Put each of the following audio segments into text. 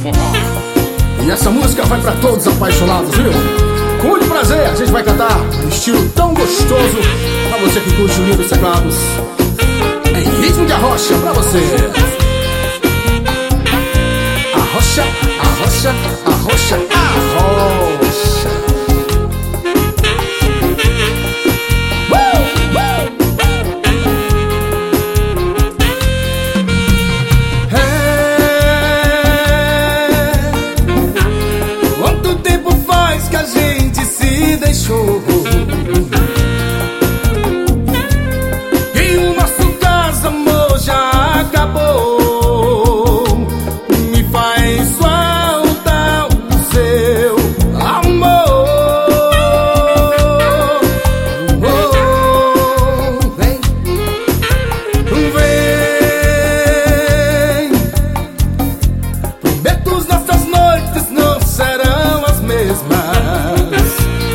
E essa música vai pra todos apaixonados, viu? Com muito prazer, a gente vai cantar um estilo tão gostoso pra você que curte o lindo teclados em ritmo de arrocha pra você. Arrocha, arrocha, arrocha, arrocha. Quanto tempo faz que a gente se deixou? E o nosso caso, amor, já acabou. Me faz falta o seu amor. Vem, vem. Prometo as nossas noites não serão as mesmas.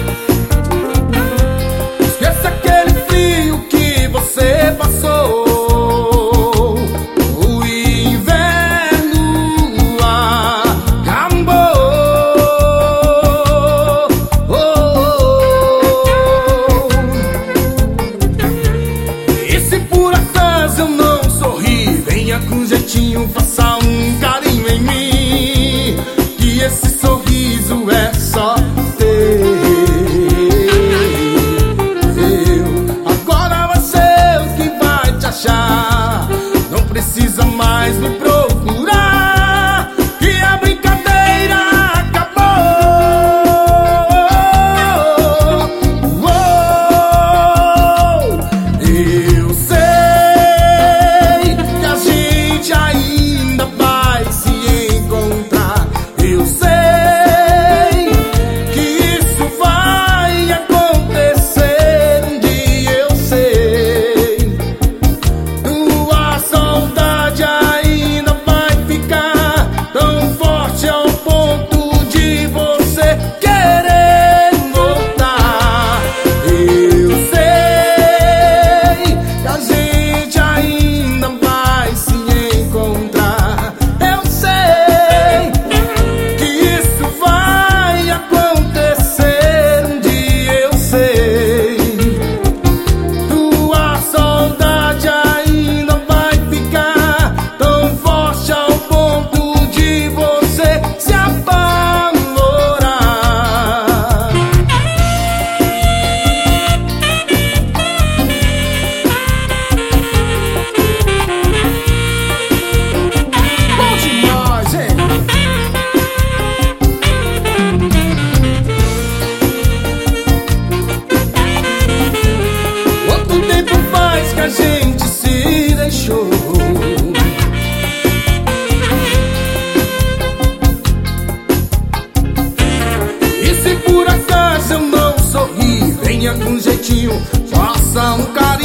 Esqueça aquele frio que você passou. O inverno acabou. E se por acaso eu não sorri, venha com jeitinho, faça um carinho em mim, que esse sorriso é só teu. Agora vai ser o que vai te achar, não precisa mais me procurar, que a brincadeira acabou. Eu sei que a gente ainda vai se encontrar. Eu sei que isso vai acontecer um dia. Eu sei, tua saudade ainda vai ficar tão forte ao ponto de você querer voltar. Eu sei que a gente ainda vai se encontrar. Eu sei que isso vai acontecer um dia. Eu sei, tua saudade ainda vai ficar tão forte ao ponto de você se apavorar. Bom demais, hein? Quanto tempo faz que a gente se deixou? E se por acaso eu não sorri, venha com jeitinho, faça um carinho